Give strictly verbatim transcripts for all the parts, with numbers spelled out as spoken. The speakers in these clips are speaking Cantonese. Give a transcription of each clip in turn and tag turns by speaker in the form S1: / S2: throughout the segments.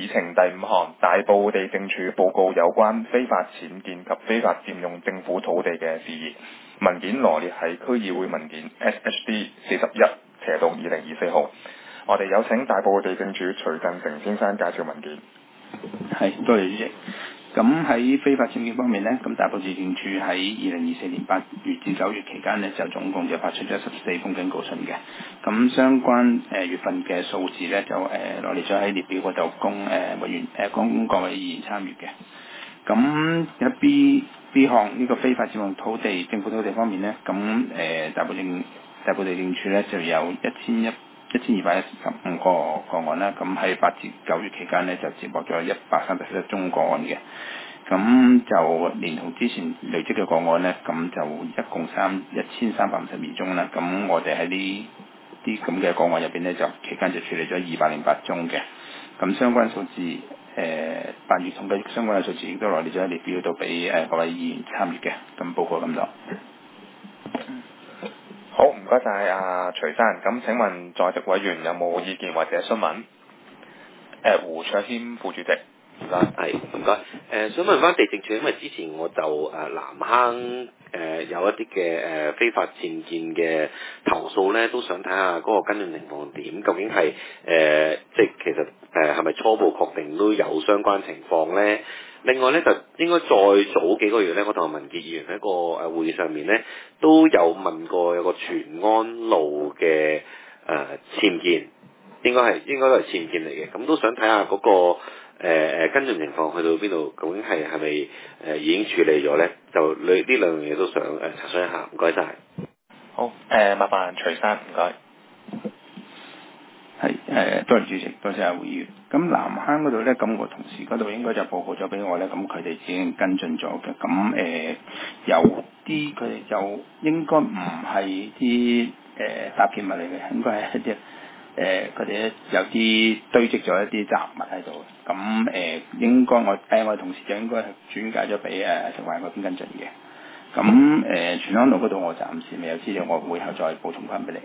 S1: 議程第五項，大埔地政處報告有關非法僭建及非法佔用政府土地嘅事宜。文件羅列喺區議會文件 S H D 四十一斜到二零二四號。我哋有請大埔地政處徐振成先生介紹文件。
S2: 係，多謝主席。咁喺非法僭建方面呢，咁大埔地政處喺二零二四年八月至九月期間呢，就總共就發出咗十四封警告信嘅。咁相關誒、呃、月份嘅數字呢，就誒羅列咗喺列表嗰度，供誒委員誒供各位議員參與嘅。咁一 B B 項呢個非法佔用土地政府土地方面呢，咁誒、呃、大埔政大埔地政處呢，就有一千一一千二百一十五個個案啦，咁喺八至九月期間呢，就接獲咗一百三十一宗個案嘅，咁就連同之前累積嘅個案呢，咁就一共三一千三百五十二宗啦。咁我哋喺呢啲咁嘅個案入邊呢，就期間就處理咗二百零八宗嘅。咁相關數字誒八月統計相關嘅數字亦都羅列咗喺列表度俾誒各位議員參與嘅。咁報告咁多。
S1: 好，唔該晒阿徐生。咁請問在席委員有冇意見或者詢問？誒，胡卓謙副主席。唔該。
S3: 係，唔該。誒、呃，想問翻地政處，因為之前我就誒、呃、南坑誒、呃、有一啲嘅誒非法僭建嘅投訴咧，都想睇下嗰個跟進情況點，究竟係誒、呃、即係其實誒係咪初步確定都有相關情況咧？另外咧，就應該再早幾個月咧，我同文傑議員喺個誒會議上面咧，都有問過有個荃安路嘅誒、呃、僭建，應該係應該都係僭建嚟嘅，咁都想睇下嗰個誒、呃、跟進情況去到邊度，究竟係係咪誒已經處理咗咧？就呢呢兩樣嘢都想誒查詢一下，唔該晒。
S1: 好，誒、呃、麻煩徐生，唔該。
S2: 係誒、呃，多謝主席，多謝阿會議員。咁南坑嗰度咧，咁我同事嗰度應該就報告咗俾我咧，咁佢哋已經跟進咗嘅。咁誒、呃、有啲佢哋就應該唔係啲誒搭建物嚟嘅，應該係一啲誒佢哋咧有啲堆積咗一啲雜物喺度。咁誒、呃、應該我誒、呃、我哋同事就應該係轉介咗俾誒食環嗰邊跟進嘅。咁誒荃安路嗰度我暫時未有資料，我會後再補充翻俾你。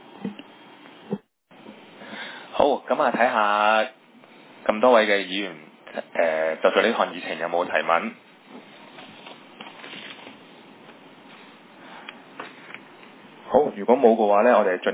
S1: 好，咁啊睇下咁多位嘅議員誒、呃，就住呢項議程有冇提問？好，如果冇嘅話咧，我哋進